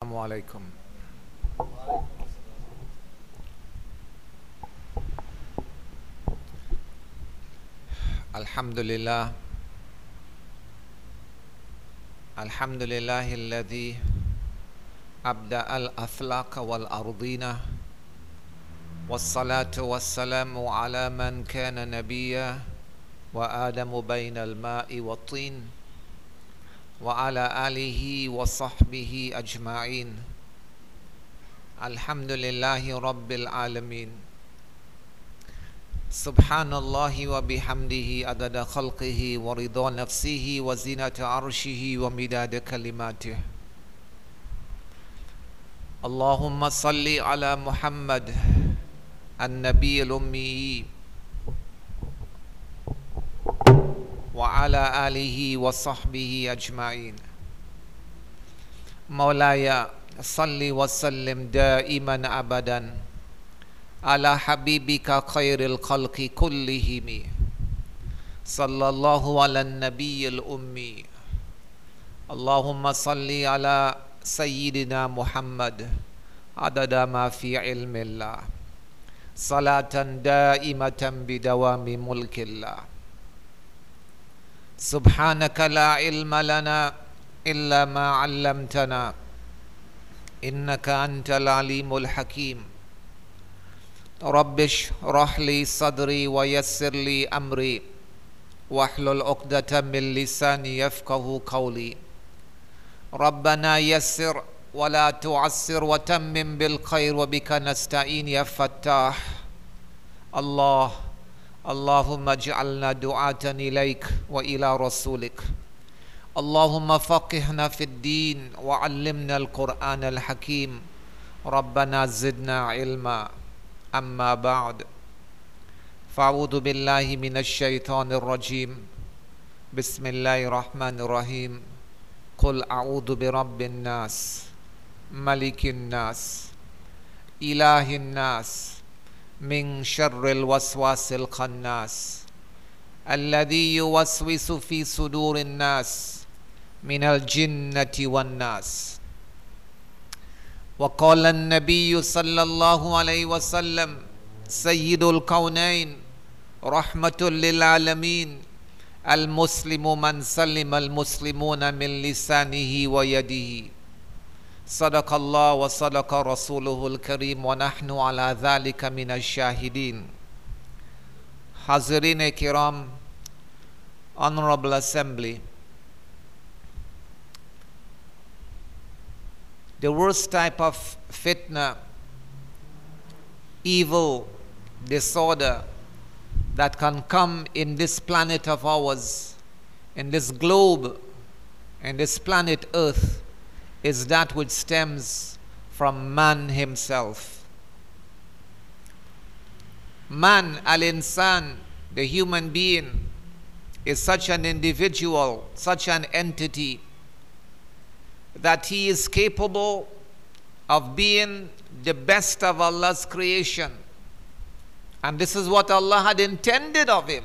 Assalamu alaikum. Alhamdulillah. Alhamdulillahi alladhi abda al-athlaqa wal-ardina was-salatu was-salamu ala man kana nabiyya wa adamu bayna al-ma'i wat-tin wa ala alihi wa sahbihi ajma'in. Alhamdulillahi rabbil alamin. Subhanallahi wa bihamdihi adada khalqihi wa ridha nafsihi wa zinata arshihi wa midada kalimatih. Allahumma salli ala Muhammad an-nabiy al-ummi wa ala alihi wa sahbihi ajma'in. Maulaya salli wa sallim daiman abadan ala habibika khairil khalqi kullihimi sallallahu ala nabiyyil ummi. Allahumma salli ala sayyidina Muhammad adada ma fi ilmillah salatan daimatan bidawami mulkillah. Subhanaka la ilma lana illa ma 'allamtana innaka antal alimul hakim. Rabbish rahli sadri wa yassir li amri wahlul 'uqdatam min lisani yafqahu qawli. Rabbana yassir wa la tu'assir wa tammim bil khair wa bika nasta'in ya fattah. Allahumma ij'alna du'atan ilaik wa ila rasulik. Allahumma faqihna fid din wa 'allimna al-Qur'an al-hakim. Rabbana zidna ilma. Amma ba'd. Fa'udhu billahi minash shaitanir rajim. Bismillahirrahmanirrahim. Qul a'udhu bi rabbin nas, malikin nas, ilahin nas, min syarril waswasil khannas, alladhi yuwaswisu fi sudurin nas, minal jinnati wan nas. وقال النبي صلى الله عليه وسلم سيد الكونين رحمة للعالمين المسلم من سلم المسلمون من لسانه ويده. صدق الله وصدق رسوله الكريم ونحن على ذلك من الشاهدين. Hazirin kiram, Honorable Assembly, the worst type of fitna, evil, disorder that can come in this planet of ours, in this globe, in this planet Earth, is that which stems from man himself. Man, al-insan, the human being, is such an individual, such an entity, that he is capable of being the best of Allah's creation. And this is what Allah had intended of him,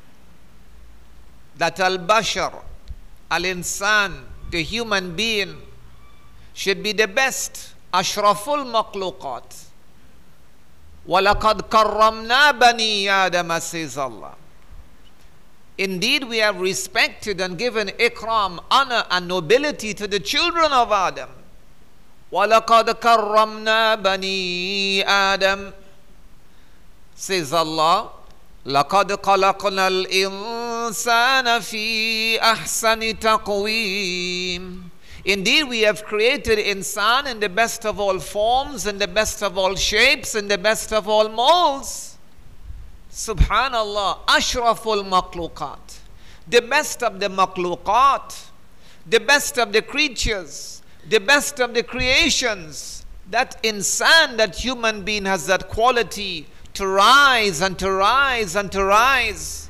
that al-bashar, al-insan, the human being, should be the best, ashraful makhluqat. وَلَقَدْ كَرَّمْنَا بَنِي آدَمَ, says Allah. Indeed, we have respected and given ikram, honor and nobility to the children of Adam. وَلَقَدْ كَرَّمْنَا بَنِي آدَمَ, says Allah. لَقَدْ خَلَقْنَا الْإِنسَانَ فِي أَحْسَنِ تَقْوِيمٍ. Indeed, we have created insan in the best of all forms, in the best of all shapes, in the best of all molds. Subhanallah, ashraful makhluqat, the best of the makhluqat, the best of the creatures, the best of the creations. That insan, that human being, has that quality to rise and to rise and to rise.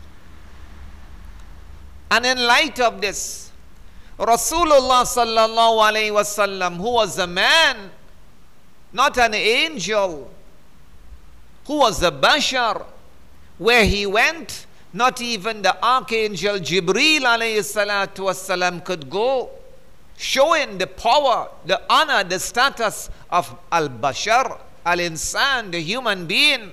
And in light of this, Rasulullah sallallahu alayhi wasallam, who was a man, not an angel, who was a bashar, where he went, not even the archangel Jibreel alayhi salatu wasalam could go. showing the power, the honor, the status of al-bashar, al-insan, the human being.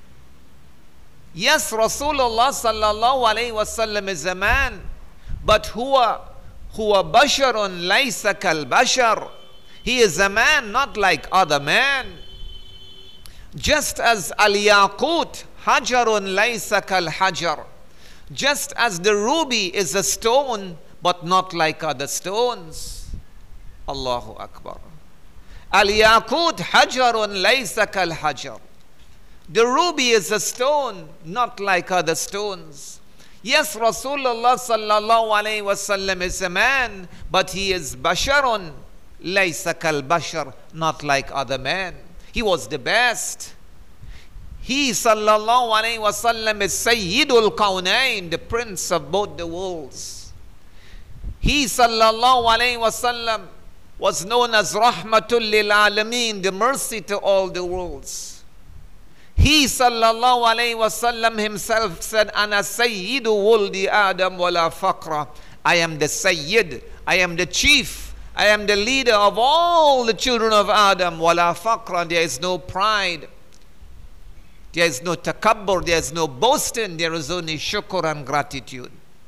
Yes, Rasulullah sallallahu alayhi wasallam is a man, but huwa basharun laysa kal bashar. He is a man not like other men. Just as al-yaqut hajarun laysa kal hajar. Just as the ruby is a stone, but not like other stones. Allahu Akbar. Al-yaqut hajarun laysa kal hajar. The ruby is a stone, not like other stones. Yes, Rasulullah sallallahu alayhi wasallam is a man, but he is basharun laysa kal bashar, not like other men. He was the best. He sallallahu alayhi wasallam is Sayyidul Kawnain, the prince of both the worlds. He sallallahu alayhi wasallam was known as Rahmatul lil Alameen, the mercy to all the worlds. He sallallahu alayhi wasallam himself said, Ana Sayyidu Wuldi Adam wala faqra. I am the Sayyid, I am the chief, I am the leader of all the children of Adam, wala faqra. There is no pride, there is no takabbur, there is no boasting, there is only shukr and gratitude.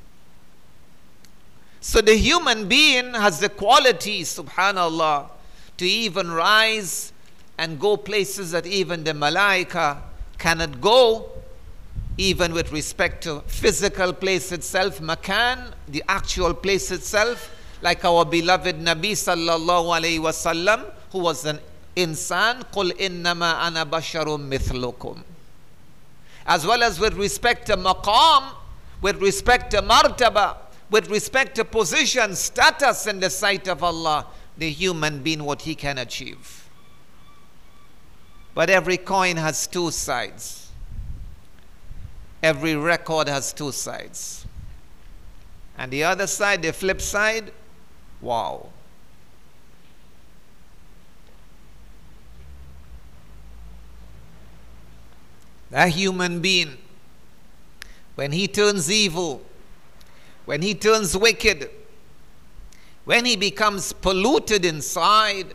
So the human being has the quality, subhanallah, to even rise and go places that even the malaika cannot go, even with respect to physical place itself, makan, the actual place itself, like our beloved Nabi sallallahu alayhi wasallam, who was an insan, qul innama ana basharum mithlukum. As well as with respect to maqam, with respect to martaba, with respect to position, status in the sight of Allah, the human being, what he can achieve. But every coin has two sides. Every record has two sides. And the other side, the flip side, wow. That human being, when he turns evil, when he turns wicked, when he becomes polluted inside,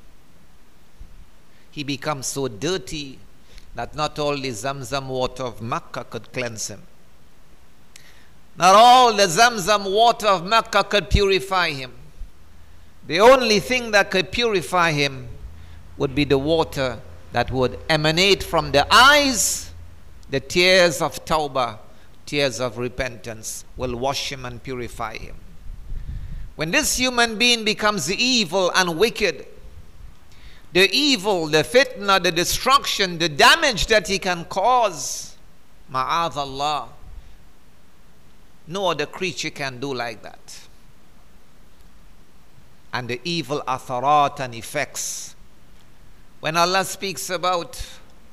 he becomes so dirty that not all the Zamzam water of Makkah could cleanse him. Not all the Zamzam water of Makkah could purify him. The only thing that could purify him would be the water that would emanate from the eyes. The tears of tawbah, tears of repentance will wash him and purify him. When this human being becomes evil and wicked, the evil, the fitna, the destruction, the damage that he can cause, ma'adallah, no other creature can do like that. And the evil atharat and effects. When Allah speaks about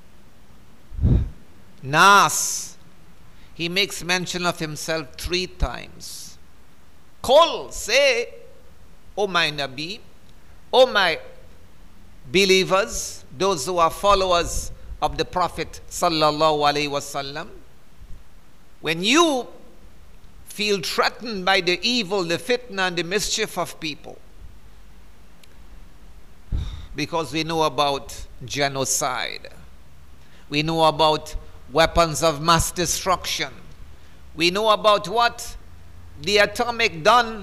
Nas, he makes mention of himself 3 times. Qul, say, O my Nabi, O my believers, those who are followers of the Prophet sallallahu alaihi wasallam, when you feel threatened by the evil, the fitna and the mischief of people, because we know about genocide, we know about weapons of mass destruction, we know about what the atomic bomb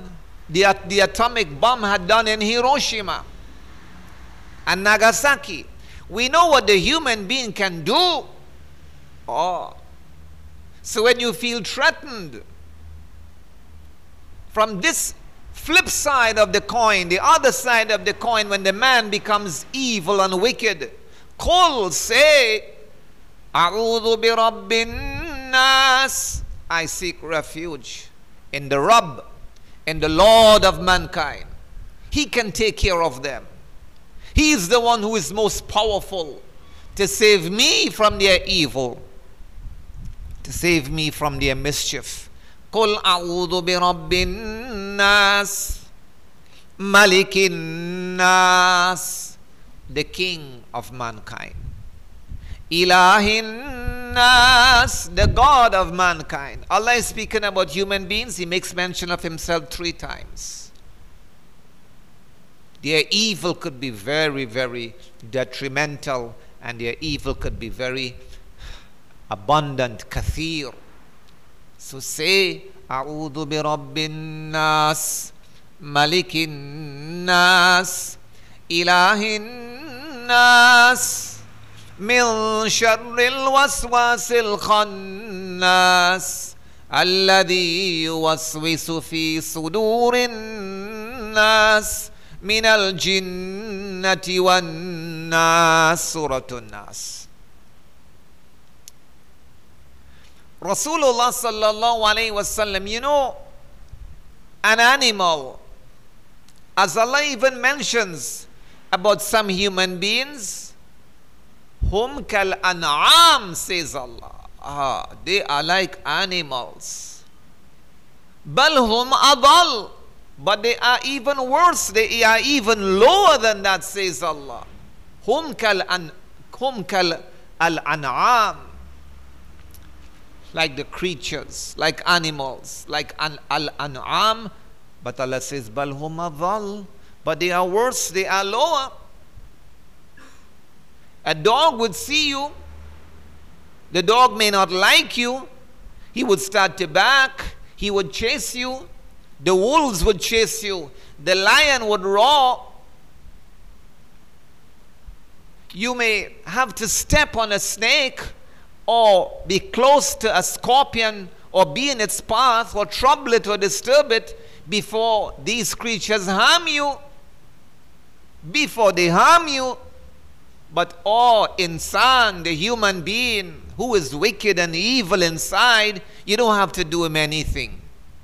had done in Hiroshima and Nagasaki. We know what the human being can do. Oh. So when you feel threatened from this flip side of the coin, the other side of the coin, when the man becomes evil and wicked, Qul, say, A'udhu bi Rabbin Nas, I seek refuge in the Rabb, in the Lord of mankind. He can take care of them. He is the one who is most powerful to save me from their evil, to save me from their mischief. Qul a'udhu bi Rabbin Nas, Malikin Nas, the King of mankind. Ilahin Nas, the God of mankind. Allah is speaking about human beings. He makes mention of himself 3 times. Their evil could be very, very detrimental, and their evil could be very abundant, kathir. So say, A'udhu bi Rabbin Nas, Malikin Nas, Ilahin Nas, min sharril waswasil khannas, alladhi yuwaswisu fi sudurin nas, min al jinnati wan nas. Suratun Nas. Rasulullah sallallahu alayhi wasallam, you know, an animal, as Allah even mentions about some human beings, hum kal an'am, says Allah. They are like animals. Bal hum adal, but they are even worse. They are even lower than that, says Allah. Hum kal al-an'am, like the creatures, like animals, like al-an'am. But Allah says, bal hum adal, but they are worse, they are lower. A dog would see you. The dog may not like you. He would start to bark. He would chase you. The wolves would chase you. The lion would roar. You may have to step on a snake, or be close to a scorpion, or be in its path, or trouble it, or disturb it, before these creatures harm you. Before they harm you. But insan, the human being who is wicked and evil inside, you don't have to do him anything.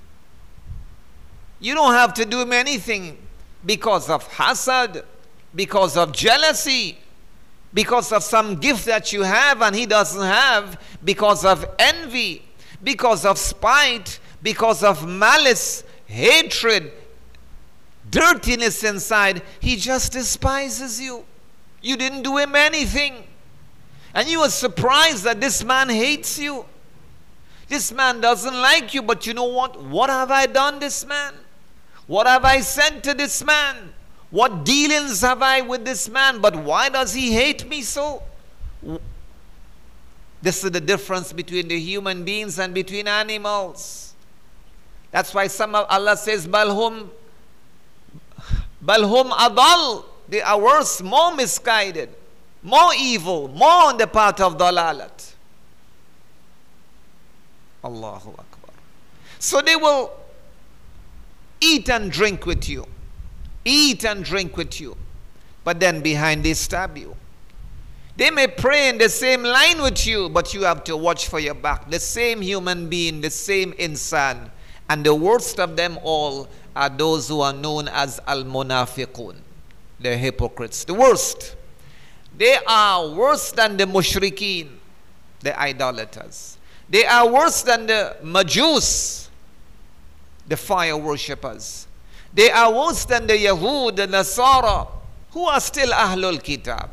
You don't have to do him anything because of hasad, because of jealousy, because of some gift that you have and he doesn't have, because of envy, because of spite, because of malice, hatred, dirtiness inside. He just despises you. You didn't do him anything. And you are surprised that this man hates you. This man doesn't like you, but you know what? What have I done this man? What have I said to this man? What dealings have I with this man? But why does he hate me so? This is the difference between the human beings and between animals. That's why Allah says, Balhum adal. They are worse, more misguided, more evil, more on the path of dalalat. Allahu Akbar. So they will eat and drink with you. Eat and drink with you. But then behind they stab you. They may pray in the same line with you, but you have to watch for your back. The same human being, the same insan. And the worst of them all are those who are known as al-munafiqun. The hypocrites, the worst. They are worse than the mushrikeen, the idolaters. They are worse than the majus, the fire worshippers. They are worse than the Yahud, the Nasara, who are still Ahlul Kitab.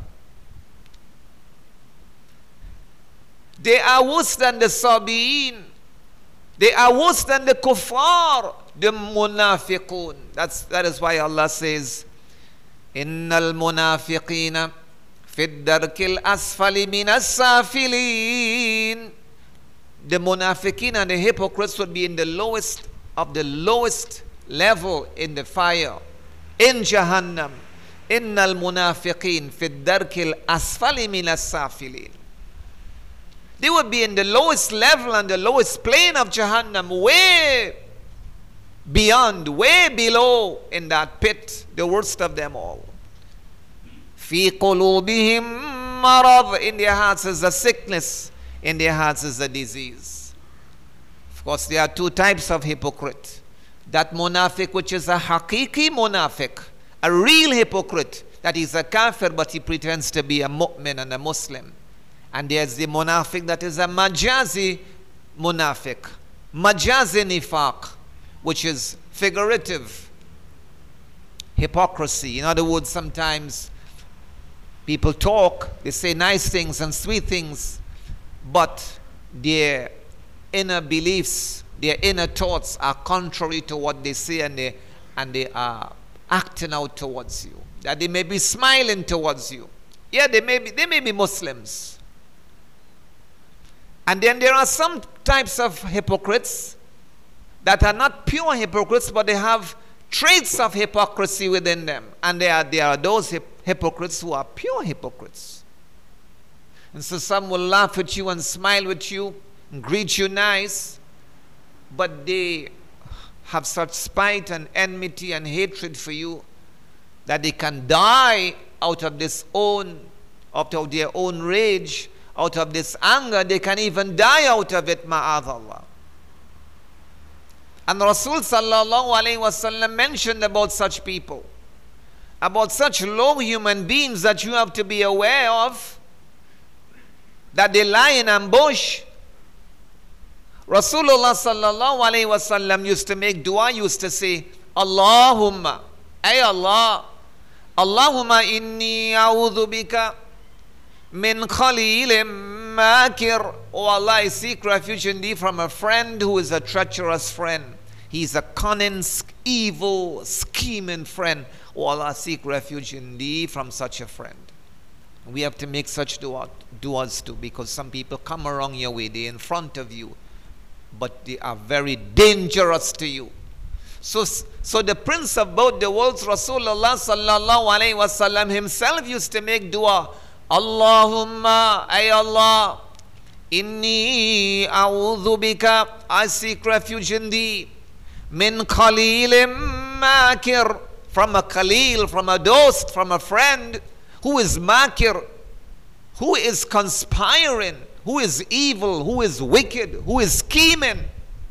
They are worse than the Sabi'in. They are worse than the Kuffar, the Munafiqun. That is why Allah says, Innal munafiqina fid darkil asfali minas safilin. The munafiqin and the hypocrites would be in the lowest of the lowest level in the fire, in Jahannam. Innal munafiqin fid darkil asfali minas safilin. They would be in the lowest level and the lowest plane of Jahannam, way beyond, way below in that pit, the worst of them all. Fi qulubihim marad, in their hearts is a sickness, in their hearts is a disease. Of course, there are two types of hypocrite. That munafiq which is a haqiqi munafiq, a real hypocrite, that is a kafir but he pretends to be a mu'min and a Muslim. And there's the munafiq that is a majazi munafiq, majazi nifaq, which is figurative hypocrisy. In other words, sometimes people talk, they say nice things and sweet things, but their inner beliefs, their inner thoughts are contrary to what they say, and they are acting out towards you, that they may be smiling towards you. Yeah, they may be Muslims. And then there are some types of hypocrites that are not pure hypocrites, but they have traits of hypocrisy within them. And there are those hypocrites who are pure hypocrites. And so some will laugh at you and smile with you and greet you nice, but they have such spite and enmity and hatred for you that they can die out of their own rage, out of this anger. They can even die out of it, ma'adallah. And Rasul sallallahu alayhi wasallam mentioned about such people, about such low human beings that you have to be aware of, that they lie in ambush. Rasulullah sallallahu alayhi wasallam used to make dua, used to say, Allahumma, ay Allah, Allahumma inni a'udhu bika min khalilin makir. Oh Allah, I seek refuge in thee from a friend who is a treacherous friend. He's a cunning, evil, scheming friend. Oh Allah, I seek refuge in thee from such a friend. We have to make such duas too, because some people come around your way, they're in front of you, but they are very dangerous to you. So the Prince of both the worlds, Rasulullah sallallahu alayhi wasallam himself used to make dua, Allahumma, ay Allah, inni a'udhu bika, I seek refuge in thee, min khalilim makir, from a khalil, from a dost, from a friend, who is makir, who is conspiring, who is evil, who is wicked, who is scheming.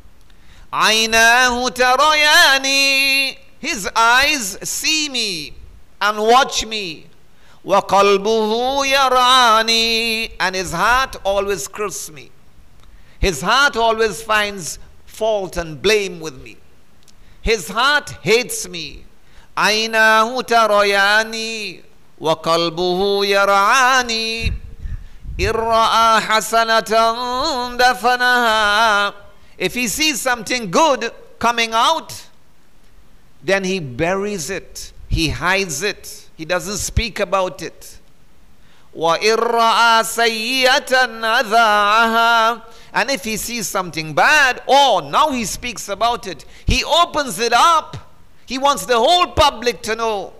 Aynahu tarayani, his eyes see me and watch me. Wa qalbuhu yarani, and his heart always curses me. His heart always finds fault and blame with me. His heart hates me. Aynahu tarayani wa qalbuhu yarani. Irra'a hasanatan dafanaha. If he sees something good coming out, then he buries it, he hides it, he doesn't speak about it. وَإِرَّأَى سَيِّئَةً أَذَاعَهَا. And if he sees something bad, now he speaks about it. He opens it up. He wants the whole public to know.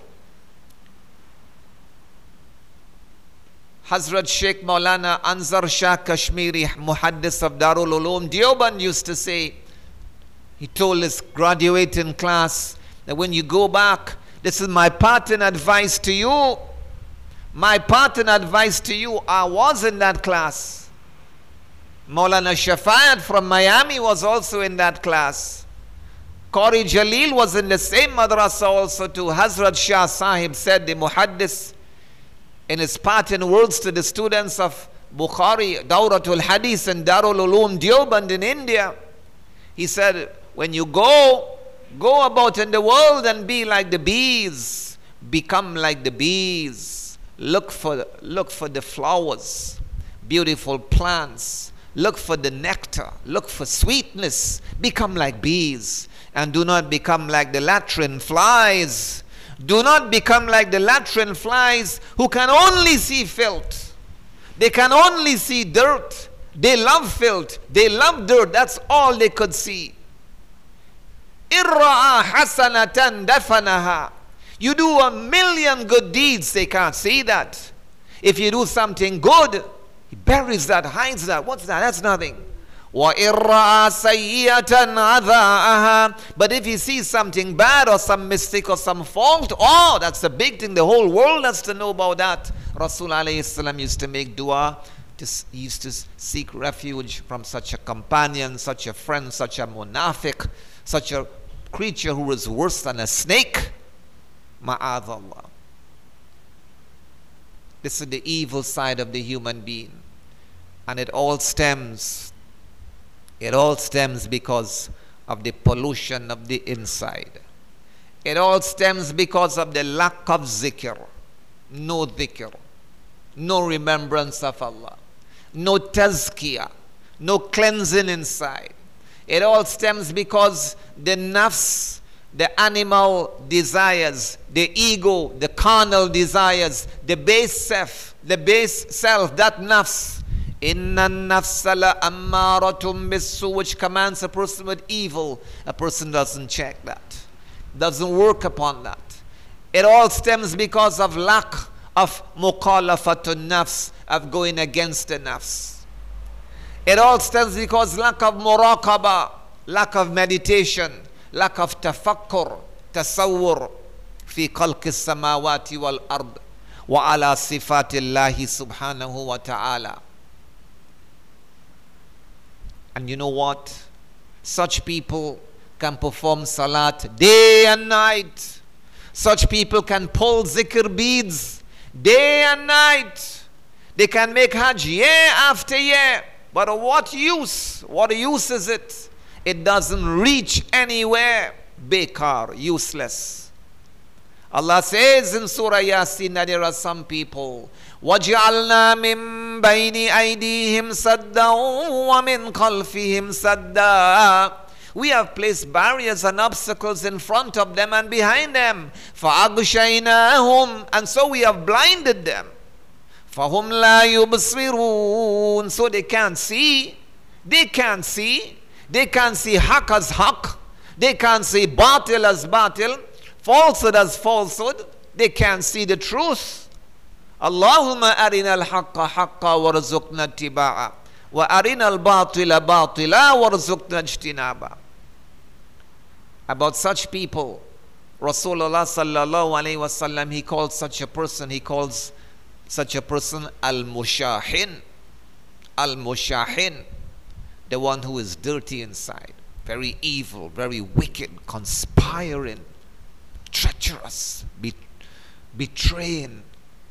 Hazrat Sheikh Maulana Anzar Shah Kashmiri, Muhaddis of Darul Uloom Deoband, used to say, he told his graduating class that when you go back, this is my parting advice to you. My parting advice to you. I was in that class. Maulana Shafayat from Miami was also in that class. Qari Jalil was in the same madrasa also too. Hazrat Shah Sahib said, the Muhaddis, in his parting words to the students of Bukhari, Dawratul Hadith and Darul Uloom Deoband in India, he said, when you go about in the world and be like the bees, become like the bees. Look for the flowers, beautiful plants. Look for the nectar. Look for sweetness. Become like bees, and do not become like the latrine flies. Do not become like the latrine flies who can only see filth. They can only see dirt. They love filth. They love dirt. That's all they could see. Irra'a hasanatan dafanaha. You do 1,000,000 good deeds, they can't see that. If you do something good, he buries that, hides that. What's that? That's nothing. وَإِرَّأَى سَيِّئَةً أَذَاعَهَا. But if he sees something bad or some mistake or some fault, that's a big thing. The whole world has to know about that. Rasul alayhi salam used to make dua. He used to seek refuge from such a companion, such a friend, such a munafiq, such a creature who was worse than a snake. Ma'adallah. This is the evil side of the human being. And it all stems because of the pollution of the inside. It all stems because of the lack of zikr. No dhikr. No remembrance of Allah. No tazkiyah. No cleansing inside. It all stems because the nafs the animal desires, the ego, the carnal desires, the base self, that nafs. Inna nafsa la ammaratum bisu, which commands a person with evil. A person doesn't check that, doesn't work upon that. It all stems because of lack of muqalafatun nafs, of going against the nafs. It all stems because lack of muraqaba, lack of meditation, lack of tafakkur, tasawwur fi khalqis samawati wal ard wa ala sifatillahi subhanahu wa ta'ala. And you know what? Such people can perform salat day and night. Such people can pull zikr beads day and night. They can make hajj year after year. But what use? What use is it? It doesn't reach anywhere. Bekar, useless. Allah says in Surah Yasin that there are some people, وَجَعَلْنَا مِن بَيْنِ أَيْدِيهِمْ سَدًّا وَمِن خَلْفِهِمْ سَدًّا. We have placed barriers and obstacles in front of them and behind them. فَأَغْشَيْنَاهُمْ, and so we have blinded them. فَهُمْ لَا يُبْصِرُونَ, so they can't see. They can't see. They can't see haq as haq. They can't see batil as batil, falsehood as falsehood. They can't see the truth. Allahumma arina al-haqqa haqqa warzuqna ittiba'a wa arina al-batila batila warzuqna ijtinaba. About such people, Rasulullah sallallahu alayhi wasallam, he calls such a person al-mushahin. Al-mushahin, the one who is dirty inside, very evil, very wicked, conspiring, treacherous, betraying,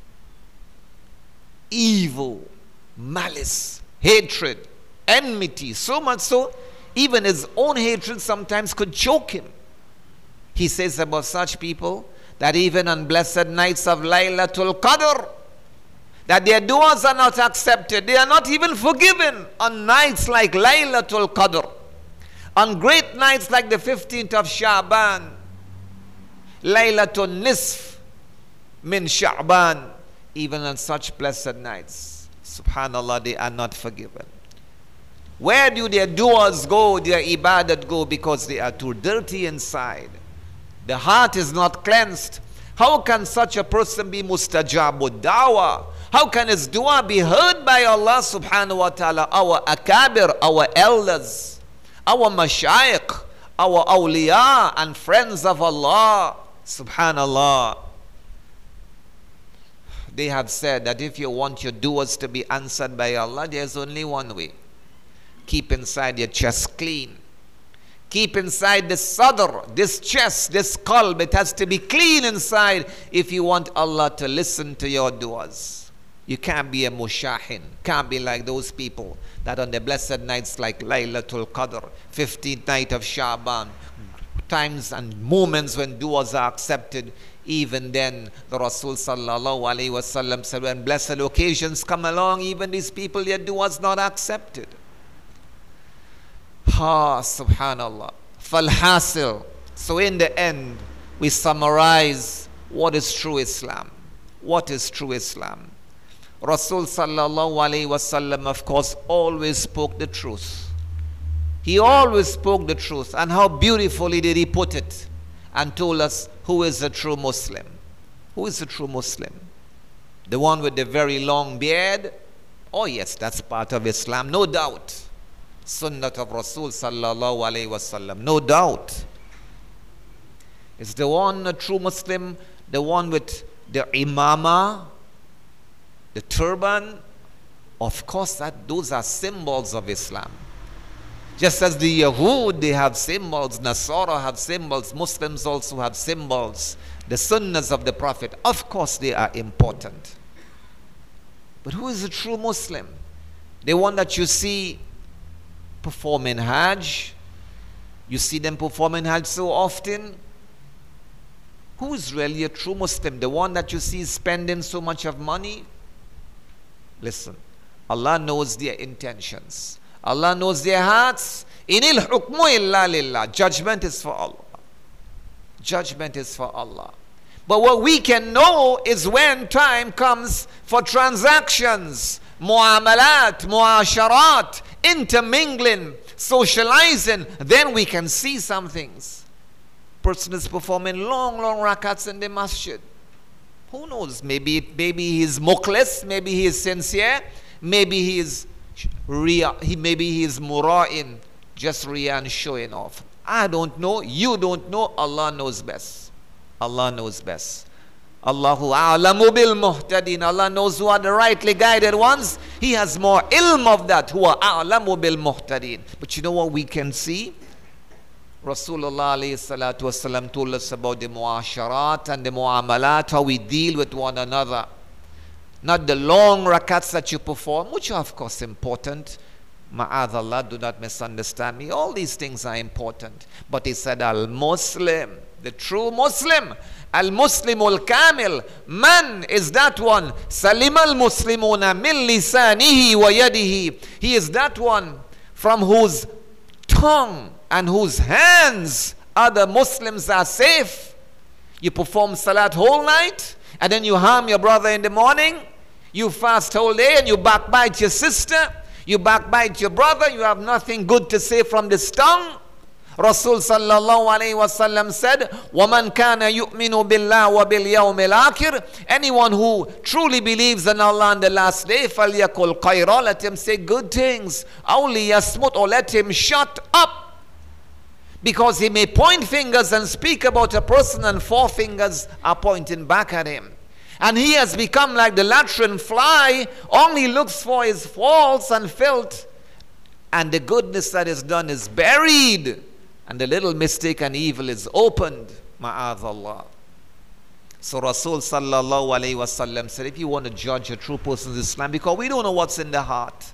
evil, malice, hatred, enmity, so much so even his own hatred sometimes could choke him. He says about such people that even on blessed nights of Laylatul Qadr, that their du'as are not accepted. They are not even forgiven on nights like Laylatul Qadr, on great nights like the 15th of Sha'ban, Laylatul Nisf min Sha'ban. Even on such blessed nights, subhanallah, they are not forgiven. Where do their du'as go, their ibadat go? Because they are too dirty inside. The heart is not cleansed. How can such a person be mustajabud da'wah? How can his dua be heard by Allah subhanahu wa ta'ala? Our akabir, our elders, our mashayikh, our awliya and friends of Allah, subhanallah. They have said that if you want your du'as to be answered by Allah, there's only one way. Keep inside your chest clean. Keep inside this sadr, this chest, this qalb. It has to be clean inside if you want Allah to listen to your du'as. You can't be a mushahin. Can't be like those people that on the blessed nights like Laylatul Qadr, 15th night of Sha'ban, times and moments when du'as are accepted, even then the Rasul sallallahu alaihi wasallam said, when blessed occasions come along, even these people, their du'as not accepted. Subhanallah. Falhasil. So in the end, we summarize what is true Islam. What is true Islam? Rasul sallallahu alaihi wasallam, of course, always spoke the truth. He always spoke the truth. And how beautifully did he put it and told us who is a true Muslim. Who is a true Muslim? The one with the very long beard? Oh yes, that's part of Islam, no doubt. Sunnat of Rasul sallallahu alaihi wasallam, no doubt. It's the one, a true Muslim, the one with the imama, the turban. Of course, those are symbols of Islam. Just as the Yahud, they have symbols, Nasara have symbols, Muslims also have symbols. The sunnahs of the Prophet, of course they are important. But who is a true Muslim? The one that you see performing Hajj. You see them performing Hajj so often. Who is really a true Muslim? The one that you see spending so much of money? Listen, Allah knows their intentions. Allah knows their hearts. Inil hukmu illa lillah. Judgment is for Allah. Judgment is for Allah. But what we can know is when time comes for transactions, muamalat, muasharat, intermingling, socializing, then we can see some things. Person is performing long rakats in the masjid. Who knows? Maybe he is mukhlis, maybe he is sincere, maybe he is maybe he is mura'in, just riya and showing off. I don't know, you don't know, Allah knows best. Allah knows best. Allahu a'lamu bil muhtadin. Allah knows who are the rightly guided ones. He has more ilm of that. Huwa a'lamu bil muhtadin. But you know what we can see? Rasulullah alayhi salatu wasalam told us about the muasharat and the muamalat, how we deal with one another. Not the long rakats that you perform, which are of course important. Ma'adallah, do not misunderstand me. All these things are important. But he said, al-Muslim, the true Muslim, al-Muslimul Kamil, man is that one, Salim al-Muslimuna min lisanihi wa yadihi. He is that one from whose tongue and whose hands other Muslims are safe. You perform salat whole night, and then you harm your brother in the morning. You fast whole day, and you backbite your sister. You backbite your brother, you have nothing good to say from this tongue. Rasul sallallahu alayhi wasallam said, وَمَنْ كَانَ يُؤْمِنُ بِاللَّهِ وَبِالْيَوْمِ الْآخِرِ. Anyone who truly believes in Allah on the last day, فَلْيَقُلْ خَيْرًا. Let him say good things. أَوْ لِيَصْمُتْ. Or let him shut up. Because he may point fingers and speak about a person, and four fingers are pointing back at him. And he has become like the latrine fly, only looks for his faults and filth, and the goodness that is done is buried, and the little mistake and evil is opened. Ma'adallah. So Rasul sallallahu alayhi wasallam said, if you want to judge a true person's Islam, because we don't know what's in the heart.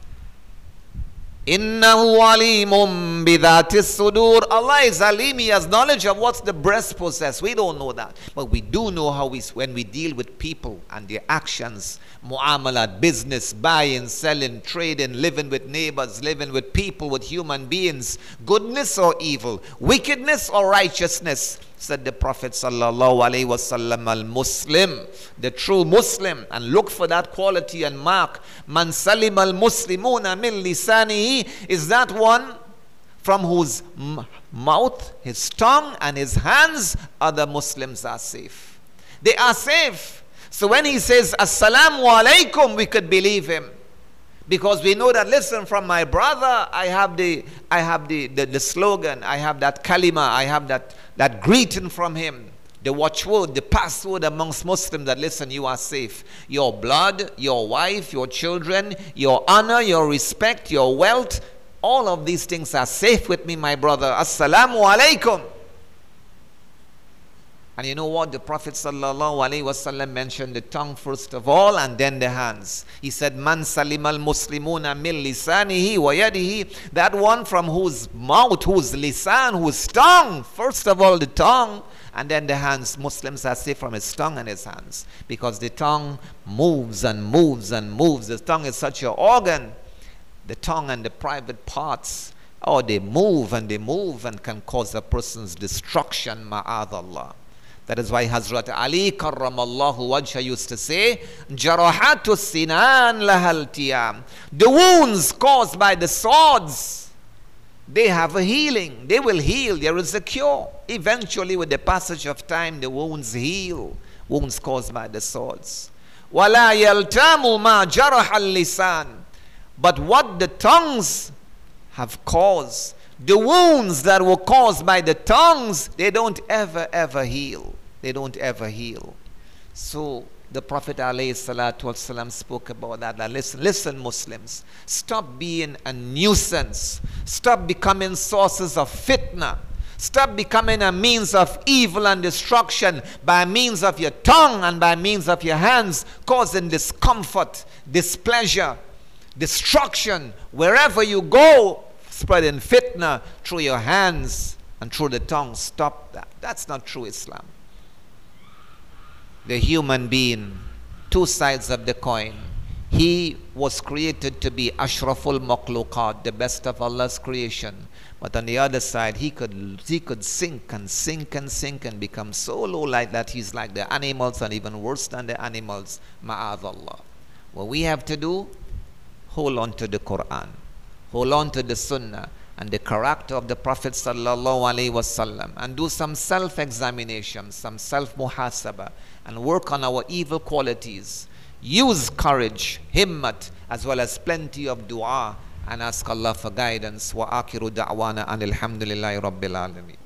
Innahu alimun bidhatis sudur. Allah is alim, He has knowledge of what's the breast possess. We don't know that. But we do know how when we deal with people and their actions, muamalat, business, buying, selling, trading, living with neighbors, living with people, with human beings, goodness or evil, wickedness or righteousness. Said the Prophet sallallahu alaihi wasallam, al-Muslim, the true Muslim, and look for that quality and mark. Man salim al-Muslimuna min lisanihi, is that one from whose mouth, his tongue and his hands other Muslims are safe. They are safe. So when he says assalamu alaikum, we could believe him. Because we know that, listen, from my brother, I have the slogan, I have that kalima, I have that greeting from him, the watchword, the password amongst Muslims that, listen, you are safe. Your blood, your wife, your children, your honor, your respect, your wealth, all of these things are safe with me, my brother. Assalamu alaikum. And you know what? The Prophet sallallahu alaihi wasallam mentioned the tongue first of all, and then the hands. He said, "Man salim al muslimuna min lisanihi wa yadihi." That one from whose mouth, whose lisan, whose tongue. First of all, the tongue, and then the hands. Muslims are safe from his tongue and his hands, because the tongue moves and moves and moves. The tongue is such an organ. The tongue and the private parts, they move and can cause a person's destruction. Ma'adallah. That is why Hazrat Ali karramallahu wajha used to say, Jarahatu sinan lahal tiyam. The wounds caused by the swords, they have a healing. They will heal. There is a cure. Eventually, with the passage of time, the wounds heal. Wounds caused by the swords. Wala yaltamu ma jarahal lisan. But what the tongues have caused, the wounds that were caused by the tongues, they don't ever heal. They don't ever heal. So the Prophet ﷺ spoke about that. Listen, Muslims, stop being a nuisance. Stop becoming sources of fitna. Stop becoming a means of evil and destruction by means of your tongue and by means of your hands, causing discomfort, displeasure, destruction wherever you go. Spreading fitna through your hands and through the tongue. Stop that. That's not true Islam. The human being, two sides of the coin. He was created to be Ashraful Makhluqat, the best of Allah's creation. But on the other side, he could sink and sink and sink and become so low like that he's like the animals and even worse than the animals. Ma'adallah. What we have to do, hold on to the Quran, hold on to the Sunnah and the character of the Prophet sallallahu alaihi wasallam, and do some self-examination, some self-muhasabah, and work on our evil qualities. Use courage, himmat, as well as plenty of dua, and ask Allah for guidance. Wa akhiru da'wana anil hamdulillahi rabbil alamin.